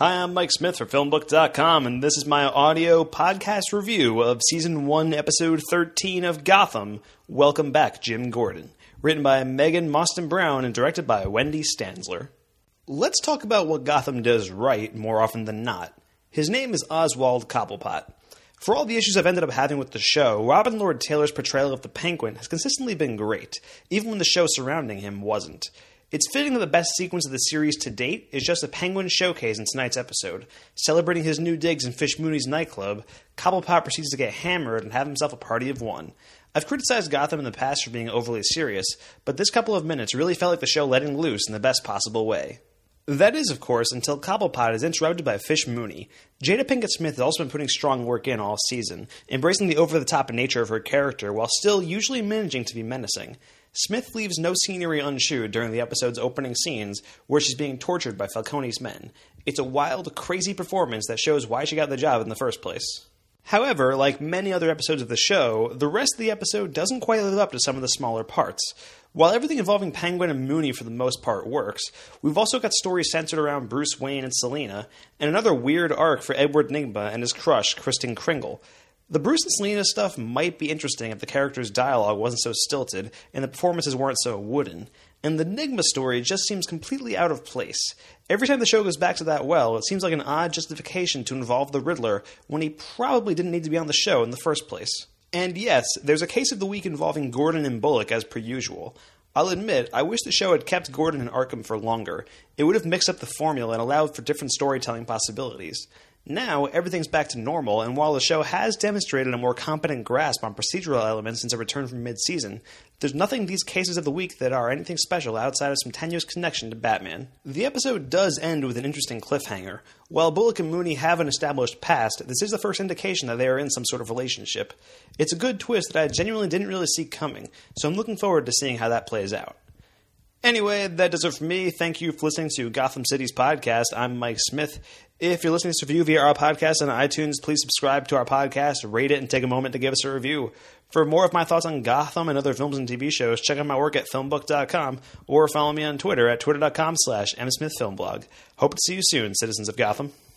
Hi, I'm Mike Smith for Filmbook.com, and this is my audio podcast review of Season 1, Episode 13 of Gotham, Welcome Back, Jim Gordon. Written by Megan Mostyn Brown and directed by Wendy Stanzler. Let's talk about what Gotham does right more often than not. His name is Oswald Cobblepot. For all the issues I've ended up having with the show, Robin Lord Taylor's portrayal of the Penguin has consistently been great, even when the show surrounding him wasn't. It's fitting that the best sequence of the series to date is just a Penguin showcase in tonight's episode. Celebrating his new digs in Fish Mooney's nightclub, Cobblepot proceeds to get hammered and have himself a party of one. I've criticized Gotham in the past for being overly serious, but this couple of minutes really felt like the show letting loose in the best possible way. That is, of course, until Cobblepot is interrupted by Fish Mooney. Jada Pinkett Smith has also been putting strong work in all season, embracing the over-the-top nature of her character while still usually managing to be menacing. Smith leaves no scenery unchewed during the episode's opening scenes, where she's being tortured by Falcone's men. It's a wild, crazy performance that shows why she got the job in the first place. However, like many other episodes of the show, the rest of the episode doesn't quite live up to some of the smaller parts. While everything involving Penguin and Mooney for the most part works, we've also got stories centered around Bruce Wayne and Selina, and another weird arc for Edward Nygma and his crush, Kristen Kringle. The Bruce and Selina stuff might be interesting if the characters' dialogue wasn't so stilted and the performances weren't so wooden, and the Nygma story just seems completely out of place. Every time the show goes back to that well, it seems like an odd justification to involve the Riddler when he probably didn't need to be on the show in the first place. And yes, there's a case of the week involving Gordon and Bullock as per usual. I'll admit, I wish the show had kept Gordon in Arkham for longer. It would have mixed up the formula and allowed for different storytelling possibilities. Now, everything's back to normal, and while the show has demonstrated a more competent grasp on procedural elements since it returned from mid-season, there's nothing in these cases of the week that are anything special outside of some tenuous connection to Batman. The episode does end with an interesting cliffhanger. While Bullock and Mooney have an established past, this is the first indication that they are in some sort of relationship. It's a good twist that I genuinely didn't really see coming, so I'm looking forward to seeing how that plays out. Anyway, that does it for me. Thank you for listening to Gotham City's podcast. I'm Mike Smith. If you're listening to this review via our podcast on iTunes, please subscribe to our podcast, rate it, and take a moment to give us a review. For more of my thoughts on Gotham and other films and TV shows, check out my work at filmbook.com or follow me on Twitter at twitter.com/msmithfilmblog. Hope to see you soon, citizens of Gotham.